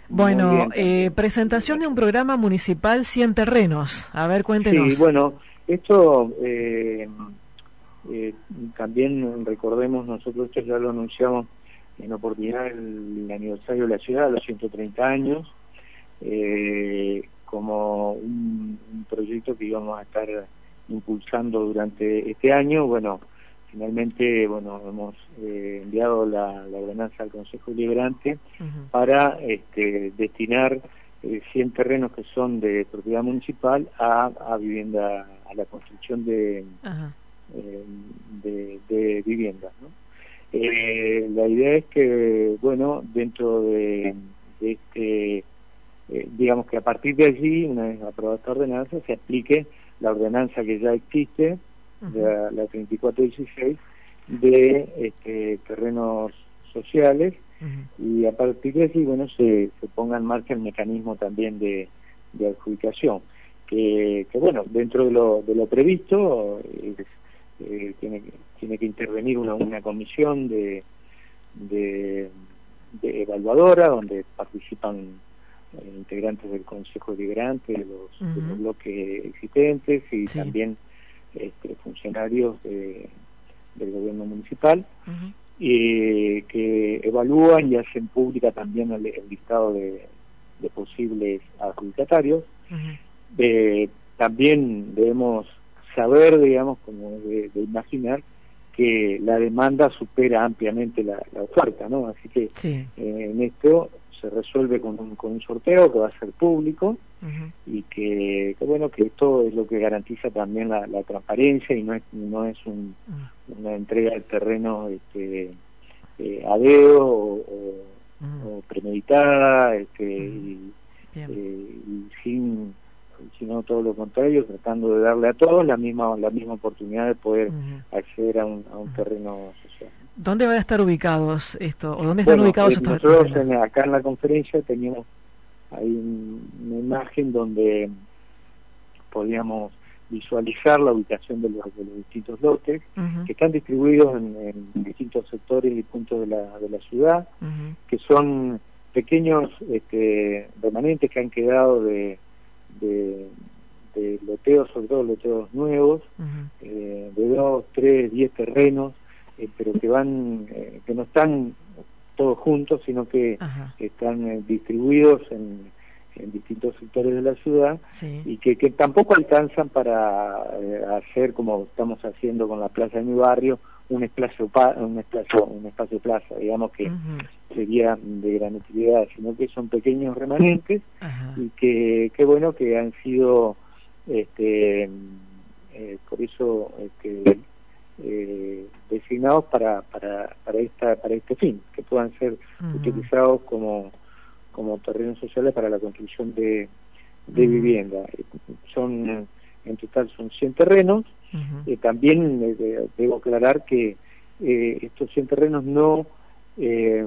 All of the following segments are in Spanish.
Muy Bueno, bien también. presentación de un programa municipal 100 terrenos. A ver, Sí, cuéntenos. bueno, esto eh, también recordemos, nosotros esto ya lo anunciamos en oportunidad del aniversario de la ciudad, los 130 años, como un proyecto que íbamos a estar impulsando durante este año. Bueno, finalmente, bueno, hemos enviado la ordenanza al Consejo Deliberante Ujú. para destinar 100 terrenos que son de propiedad municipal a vivienda, a la construcción Ajá. de viviendas, ¿no? La idea es que, bueno, dentro de digamos que a partir de allí, una vez aprobada esta ordenanza, se aplique la ordenanza que ya existe, Ujú. la 3416, de terrenos sociales, Ujú. y a partir de allí, bueno, se ponga en marcha el mecanismo también de adjudicación, que bueno, dentro de lo previsto, tiene que intervenir una comisión de, de evaluadora, donde participan integrantes del Consejo Deliberante, de los Ujú. bloques existentes, y Sí. también funcionarios del gobierno municipal, Ujú. que evalúan y hacen pública también el listado de posibles adjudicatarios. Ujú. También debemos saber, digamos, como de imaginar, que la demanda supera ampliamente la oferta, ¿no? Así que Sí. en esto se resuelve con un sorteo que va a ser público, Ujú. y bueno, que esto es lo que garantiza también la transparencia, y no es Ujú. una entrega de terreno a dedo Ujú. o premeditada, Ujú. Bien. y sino todo lo contrario, tratando de darle a todos la misma oportunidad de poder Ujú. acceder a un Ujú. terreno social. ¿Dónde van a estar ubicados esto? ¿O dónde están Bueno, ubicados estos nosotros terrenos? acá en la conferencia teníamos ahí una imagen donde podíamos visualizar la ubicación de los distintos lotes, Ujú. que están distribuidos en distintos sectores y puntos de la ciudad, Ujú. que son pequeños remanentes que han quedado de, de loteos, sobre todo loteos nuevos, Ujú. de 2, 3, 10 terrenos, pero que no están todos juntos, sino que Ajá. están distribuidos en distintos sectores de la ciudad, Sí. y que tampoco alcanzan para hacer, como estamos haciendo con la plaza de mi barrio, un espacio plaza, digamos, que Ujú. sería de gran utilidad, sino que son pequeños remanentes, Ajá. y que bueno, que han sido por eso designados para este fin, que puedan ser Ujú. utilizados como terrenos sociales para la construcción de Ujú. vivienda. En total son 100 terrenos. Ujú. También debo aclarar que estos 100 terrenos eh,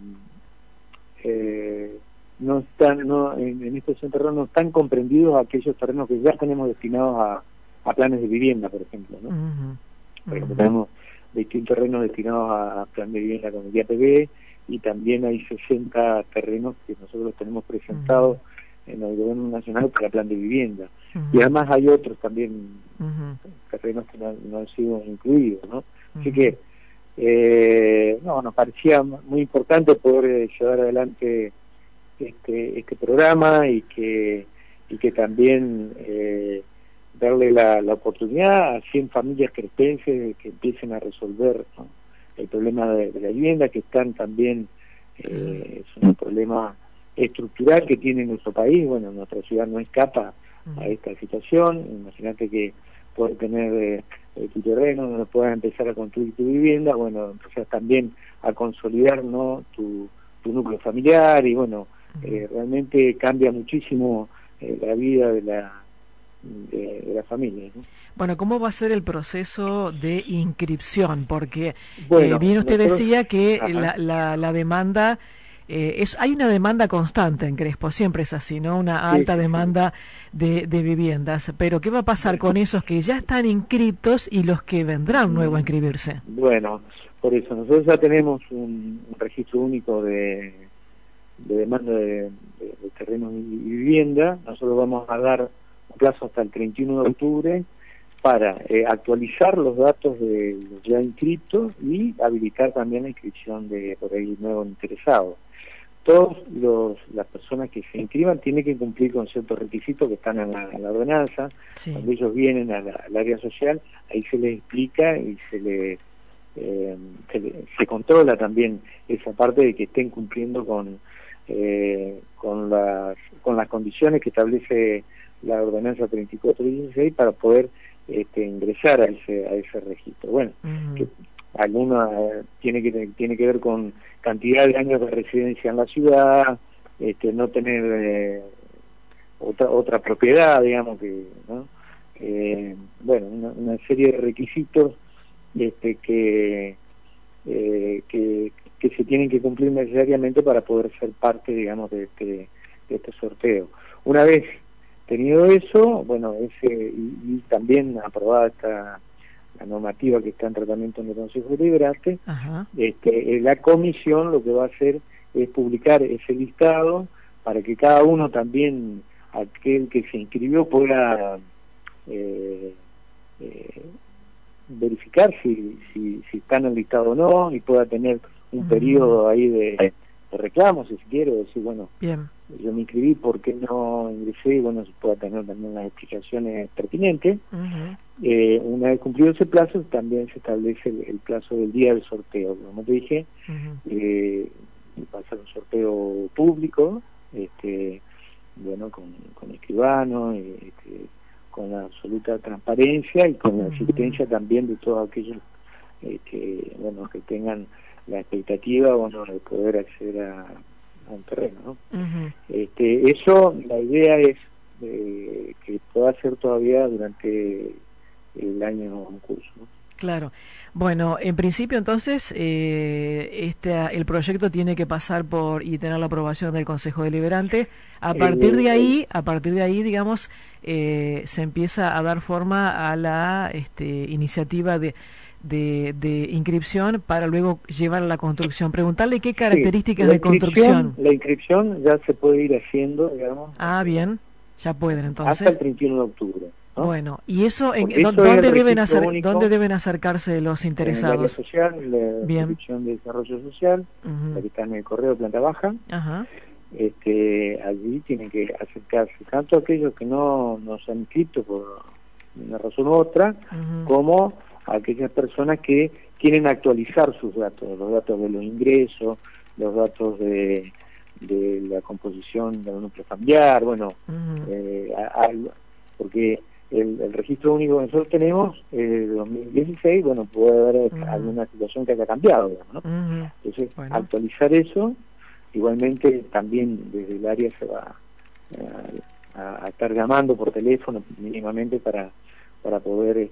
no están, en estos 100 terrenos no están comprendidos aquellos terrenos que ya tenemos destinados a planes de vivienda, por ejemplo, ¿no? Ujú. Por ejemplo, Ujú. tenemos distintos terrenos destinados a plan de vivienda con el IAPB, y también hay 60 terrenos que nosotros tenemos presentados Ujú. en el gobierno nacional para plan de vivienda. Y Ujú. además hay otros también Ujú. terrenos que no han sido incluidos, ¿no? Así Ujú. que no, nos parecía muy importante poder llevar adelante este programa, y que también darle la oportunidad a 100 familias cretenses que empiecen a resolver, ¿no?, el problema de la vivienda, que están también, Ajá. es un problema estructural que tiene nuestro país. Bueno, nuestra ciudad no escapa a Ujú. esta situación. Imagínate que puedes tener tu terreno donde puedas empezar a construir tu vivienda, bueno, empezás también a consolidar, ¿no?, tu núcleo familiar, y bueno, Ujú. realmente cambia muchísimo la vida de la familia, ¿no? Bueno, ¿cómo va a ser el proceso de inscripción? Porque Bueno, bien usted nosotros, decía que ajá, la demanda, hay una demanda constante en Crespo, siempre es así, ¿no? Una sí, alta sí, sí, demanda de viviendas. Pero ¿qué va a pasar bueno, con esos que ya están inscriptos y los que vendrán nuevo a inscribirse? bueno, por eso nosotros ya tenemos un registro único de demanda de de terrenos y vivienda. Nosotros vamos a dar un plazo hasta el 31 de octubre para actualizar los datos de los ya inscritos y habilitar también la inscripción de por ahí nuevos interesados. Todas las personas que se inscriban tienen que cumplir con ciertos requisitos que están en la ordenanza. Sí. Cuando ellos vienen al área social, ahí se les explica y se controla también esa parte de que estén cumpliendo con las condiciones que establece la ordenanza 3416 para poder ingresar a ese registro. Bueno, que alguna tiene que ver con cantidad de años de residencia en la ciudad, no tener otra propiedad, digamos, ¿no? Bueno, una serie de requisitos que se tienen que cumplir necesariamente para poder ser parte, digamos, de este sorteo. Una vez tenido eso, bueno, y también aprobada la normativa que está en tratamiento en el Consejo Deliberante, la comisión lo que va a hacer es publicar ese listado para que cada uno también, aquel que se inscribió, pueda verificar si está en el listado o no, y pueda tener un periodo ahí de reclamo, si se quiere, decir, bueno, bien, yo me inscribí, ¿por qué no ingresé? Y bueno, se pueda tener también las explicaciones pertinentes. Una vez cumplido ese plazo, también se establece el plazo del día del sorteo. Como te dije, va a ser un sorteo público, bueno, con escribano, con la absoluta transparencia y con la asistencia también de todos aquellos bueno, que tengan la expectativa, bueno, de poder acceder a un terreno, ¿no? Eso, la idea es que pueda ser todavía durante el año en curso, ¿no? Claro. Bueno, en principio entonces el proyecto tiene que pasar y tener la aprobación del Consejo Deliberante. A partir de ahí, digamos, se empieza a dar forma a la iniciativa de inscripción para luego llevar a la construcción. Preguntarle qué características de construcción. La inscripción ya se puede ir haciendo, digamos. Ah, bien, ya pueden entonces. Hasta el 31 de octubre. ¿no? Bueno, ¿y eso dónde deben acercarse los interesados? En el área social, la Dirección de Desarrollo Social, la que está en el correo de planta baja. Allí tienen que acercarse tanto aquellos que no se han inscrito por una razón u otra, como aquellas personas que quieren actualizar sus datos, los datos de los ingresos, los datos de la composición del núcleo familiar, bueno, porque el registro único que nosotros tenemos de 2016, bueno, puede haber alguna situación que haya cambiado, digamos, ¿no? Entonces, actualizar eso, igualmente también desde el área se va a estar llamando por teléfono mínimamente para poder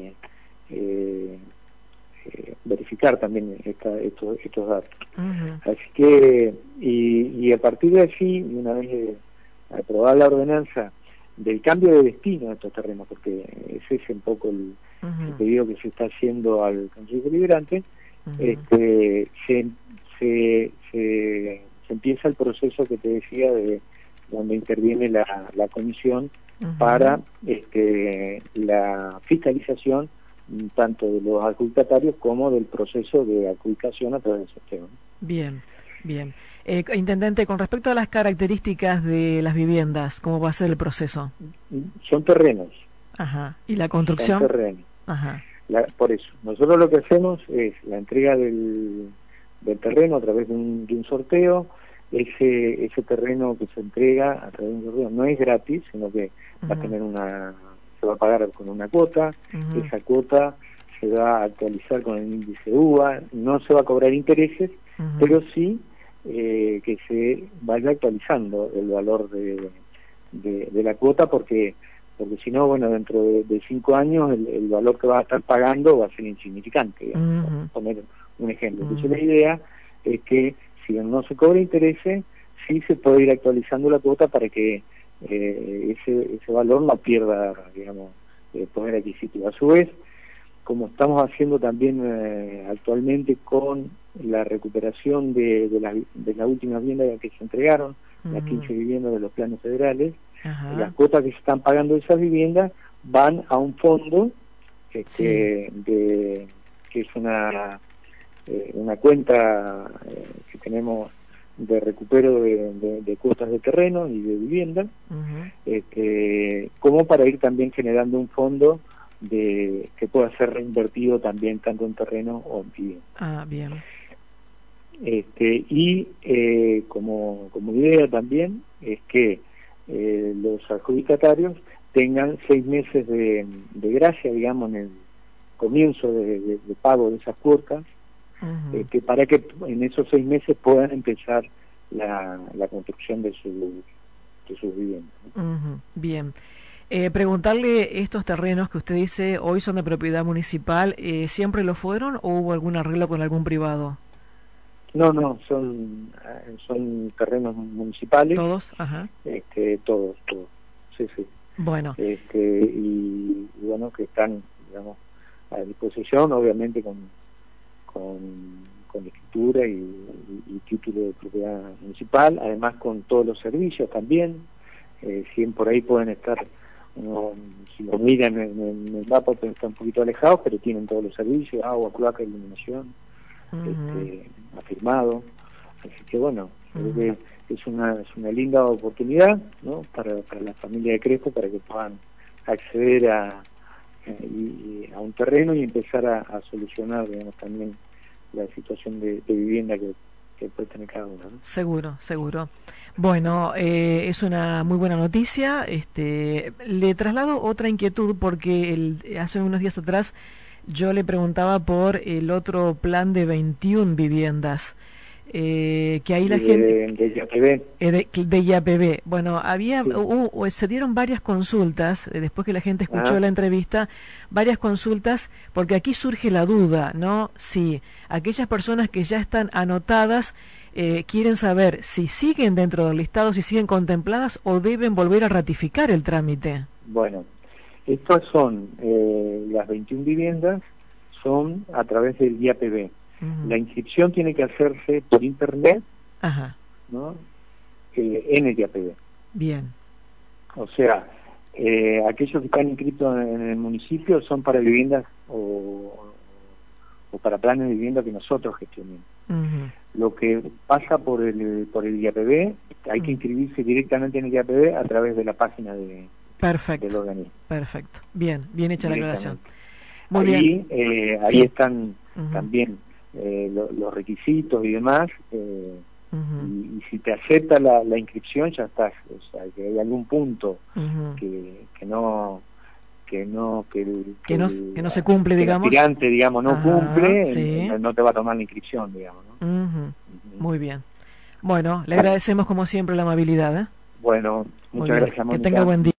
verificar también estos datos. Así que, y a partir de allí, una vez aprobada la ordenanza del cambio de destino de estos terrenos, porque ese es un poco el pedido que se está haciendo al Consejo Deliberante, se empieza el proceso que te decía de donde interviene la comisión para la fiscalización tanto de los adjudicatarios como del proceso de adjudicación a través del sorteo, ¿no? Bien, bien. Intendente, con respecto a las características de las viviendas, ¿cómo va a ser el proceso? Son terrenos. Ajá. ¿Y la construcción? Son terrenos. Ajá. Por eso, nosotros lo que hacemos es la entrega del terreno a través de un sorteo. Ese terreno que se entrega a través de un sorteo no es gratis, sino que va a tener se va a pagar con una cuota. Esa cuota se va a actualizar con el índice UVA, no se va a cobrar intereses, pero sí que se vaya actualizando el valor de la cuota, porque si no, bueno, dentro de 5 años el valor que va a estar pagando va a ser insignificante, digamos, por poner un ejemplo. Entonces la idea es que si no se cobra intereses, sí se puede ir actualizando la cuota para que ese valor no pierda, digamos, poder adquisitivo. A su vez, como estamos haciendo también actualmente con la recuperación de las últimas viviendas que se entregaron las 15 viviendas de los planes federales. Ajá. Las cuotas que se están pagando de esas viviendas van a un fondo que es una cuenta que tenemos de recupero de cuotas de terreno y de vivienda, como para ir también generando un fondo que pueda ser reinvertido también tanto en terreno o en vivienda. Ah, bien. Como idea también es que los adjudicatarios tengan 6 meses de gracia, digamos, en el comienzo de pago de esas cuotas, para que en esos 6 meses puedan empezar la construcción de sus viviendas. Bien. Preguntarle, estos terrenos que usted dice hoy son de propiedad municipal, ¿siempre lo fueron o hubo algún arreglo con algún privado? No, son terrenos municipales. ¿Todos? Ajá. Todos. Sí. Bueno. Y bueno, que están, digamos, a disposición, obviamente con escritura y título de propiedad municipal, además con todos los servicios también. Si por ahí pueden estar, si lo miran en el mapa, pueden estar un poquito alejados, pero tienen todos los servicios: agua, cloaca, iluminación, afirmado. Así que bueno, creo que es una linda oportunidad, ¿no?, para la familia de Crespo, para que puedan acceder a un terreno y empezar a solucionar, digamos, también la situación de vivienda que puede tener cada uno, ¿no? Seguro. Bueno, es una muy buena noticia. Le traslado otra inquietud porque hace unos días atrás yo le preguntaba por el otro plan de 21 viviendas. Que ahí la gente de IAPB. Bueno, se dieron varias consultas después que la gente escuchó la entrevista, varias consultas, porque aquí surge la duda, ¿no? Si aquellas personas que ya están anotadas quieren saber si siguen dentro del listado, si siguen contempladas o deben volver a ratificar el trámite. Bueno, estas son las 21 viviendas, son a través del IAPB. La inscripción tiene que hacerse por internet, ¿no?, en el IAPB. Bien. O sea, aquellos que están inscritos en el municipio son para viviendas o para planes de vivienda que nosotros gestionemos. Lo que pasa por el IAPB, hay que inscribirse directamente en el IAPB a través de la página del organismo. Perfecto. Bien hecha la aclaración. Muy bien. Ahí están también los requisitos y demás, y si te acepta la inscripción ya estás. O sea, que hay algún punto que no se cumple, digamos, el aspirante, digamos, no cumple, no te va a tomar la inscripción, digamos, ¿no? Muy bien. Bueno, le agradecemos como siempre la amabilidad, Bueno, muchas gracias, Mónica. Que tenga buen día.